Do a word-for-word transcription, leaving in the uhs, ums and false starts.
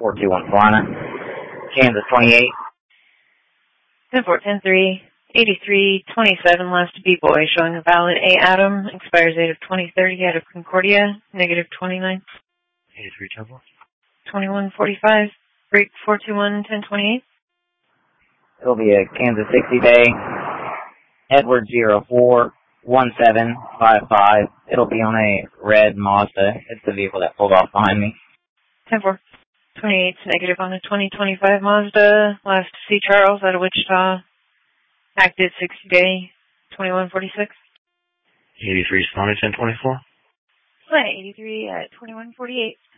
four two one Solana. Kansas twenty-eight. ten four ten three. eighty-three twenty-seven, last B-Boy, showing a valid A Atom, expires date of twenty thirty out of Concordia, negative twenty-nine. eighty-three Temple. twenty-one forty-five, break four two one ten twenty-eight. It'll be a Kansas sixty Bay, Edward zero four one seven five five. It'll be on a red Mazda. It's the vehicle that pulled off behind me. ten four twenty-eight, negative on a twenty twenty-five Mazda, last C. Charles out of Wichita. Active sixty day, twenty-one forty-six. eighty-three Sony ten twenty-four. eighty-three at twenty-one forty-eight.